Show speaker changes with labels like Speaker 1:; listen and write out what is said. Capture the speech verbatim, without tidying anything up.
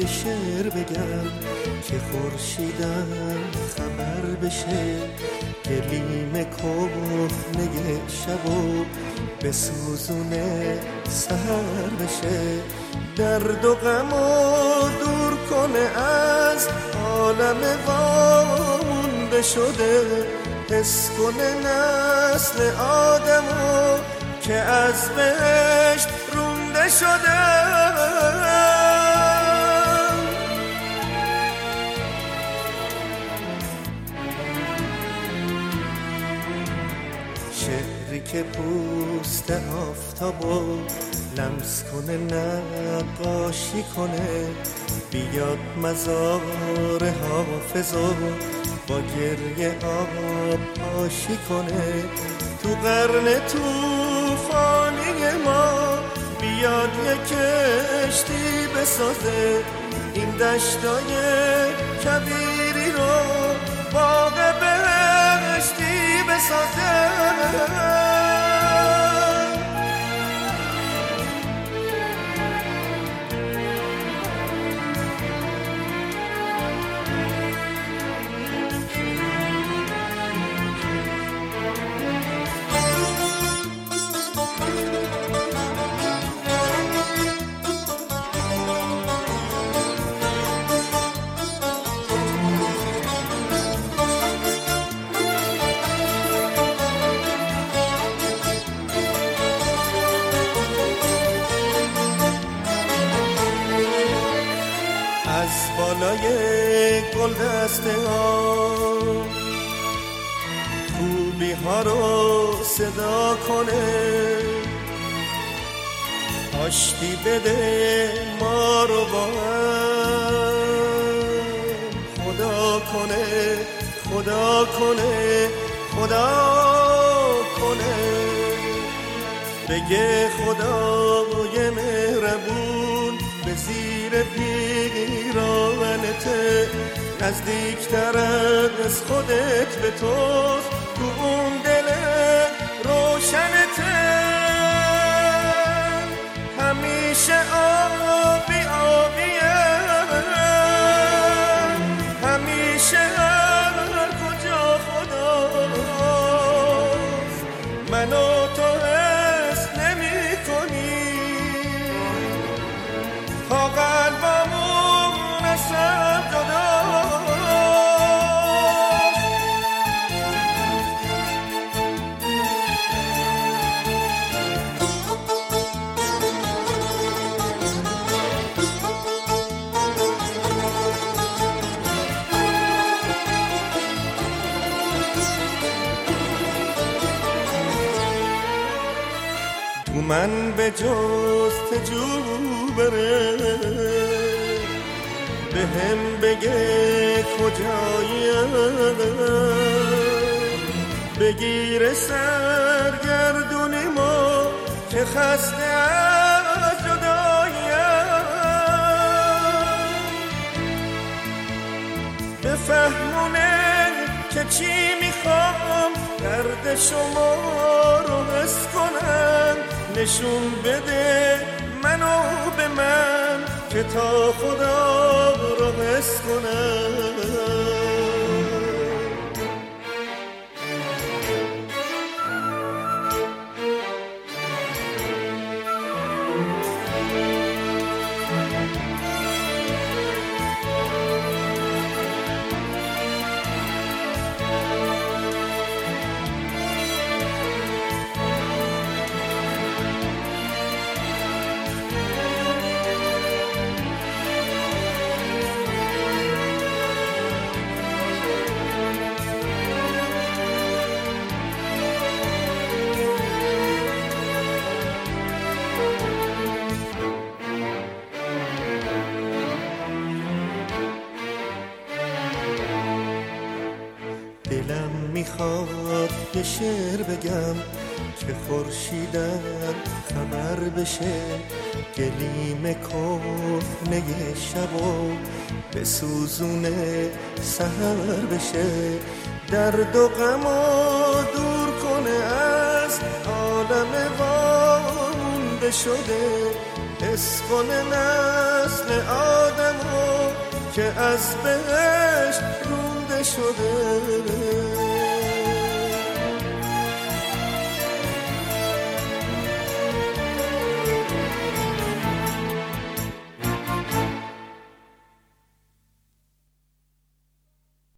Speaker 1: یه شعر بگم که خورشیدم خبر بشه، گلیم کهنه شبو به سوزونه سحر بشه، درد و غمو دور کنه از عالم وامونده شده، حس کنه نسل آدمو که از بهشت رونده شده. شعری که پوست آفتابو لمس کنه نقاشی کنه، بیاد مزار حافظو با گریه آب پاشی کنه، تو قرن توفانی ما بیاد یک کشتی بسازه، این دشتای کبیری رو باغ بهشتی بسازه. از بالای گل دسته ها خوبی ها رو صدا کنه، آشتی بده ما رو با هم، خدا کنه خدا کنه خدا کنه، بگه خدای مهربون به زیر پیراهنته، نزدیکتر از خودت به توست، تو اون دل روشنته، همیشه آبی آبیه، همیشه هر کجا خداست، من و تو حس نمی کنی تا قلبمون از هم جداست. تو من به جز تجوبره، به هم بگه کجاییم، بگیر سرگردونی ما که خسته از جداییم، بفهمونه که چی میخوام، درد شما رو حس کنم، نشون بده منو به من که تا خدا رو حس کنم. دلم میخواد یه شعر بگم که خورشیدم خبر بشه، گلیم کهنه شبو به سوزونه سحر بشه، درد و غمو دور کنه از عالم وامونده شده، حس کنه نسل آدمو که از بهشت رونده شده.